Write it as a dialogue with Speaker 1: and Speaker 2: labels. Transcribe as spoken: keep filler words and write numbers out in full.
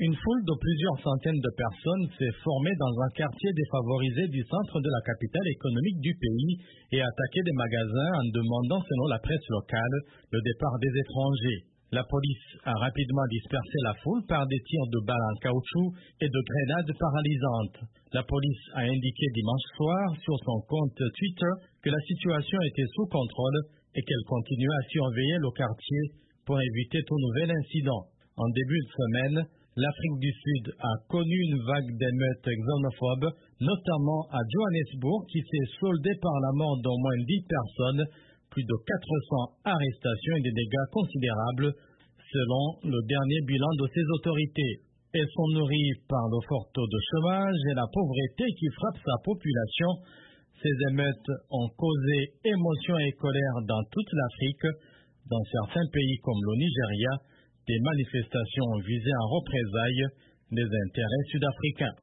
Speaker 1: Une foule de plusieurs centaines de personnes s'est formée dans un quartier défavorisé du centre de la capitale économique du pays et a attaqué des magasins en demandant, selon la presse locale, le départ des étrangers. La police a rapidement dispersé la foule par des tirs de balles en caoutchouc et de grenades paralysantes. La police a indiqué dimanche soir sur son compte Twitter que la situation était sous contrôle et qu'elle continuait à surveiller le quartier pour éviter tout nouvel incident. En début de semaine, l'Afrique du Sud a connu une vague d'émeutes xénophobes, notamment à Johannesburg, qui s'est soldée par la mort d'au moins dix personnes, plus de quatre cents arrestations et des dégâts considérables, selon le dernier bilan de ces autorités. Elles sont nourries par le fort taux de chômage et la pauvreté qui frappe sa population. Ces émeutes ont causé émotion et colère dans toute l'Afrique. Dans certains pays comme le Nigeria, des manifestations ont visé en représailles les intérêts sud-africains.